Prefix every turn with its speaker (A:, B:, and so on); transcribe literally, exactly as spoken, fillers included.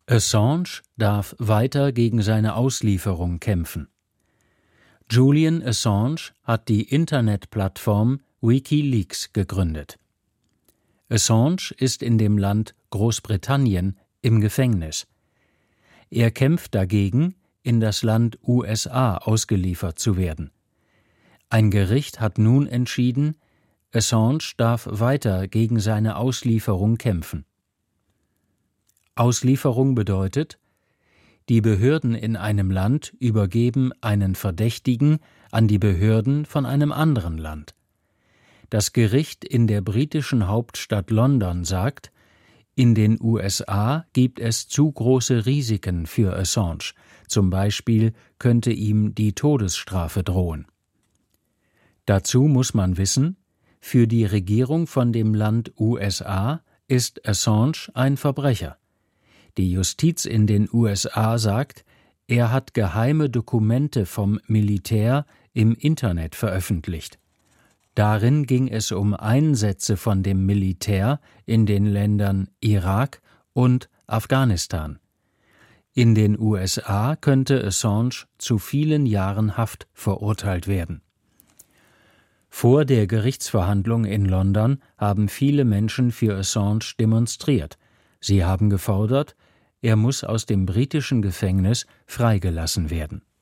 A: Assange darf weiter gegen seine Auslieferung kämpfen. Julian Assange hat die Internetplattform WikiLeaks gegründet. Assange ist in dem Land Großbritannien im Gefängnis. Er kämpft dagegen, in das Land U S A ausgeliefert zu werden. Ein Gericht hat nun entschieden, Assange darf weiter gegen seine Auslieferung kämpfen. Auslieferung bedeutet, die Behörden in einem Land übergeben einen Verdächtigen an die Behörden von einem anderen Land. Das Gericht in der britischen Hauptstadt London sagt, in den U S A gibt es zu große Risiken für Assange, zum Beispiel könnte ihm die Todesstrafe drohen. Dazu muss man wissen, für die Regierung von dem Land U S A ist Assange ein Verbrecher. Die Justiz in den U S A sagt, er hat geheime Dokumente vom Militär im Internet veröffentlicht. Darin ging es um Einsätze von dem Militär in den Ländern Irak und Afghanistan. In den U S A könnte Assange zu vielen Jahren Haft verurteilt werden. Vor der Gerichtsverhandlung in London haben viele Menschen für Assange demonstriert. Sie haben gefordert, er muss aus dem britischen Gefängnis freigelassen werden.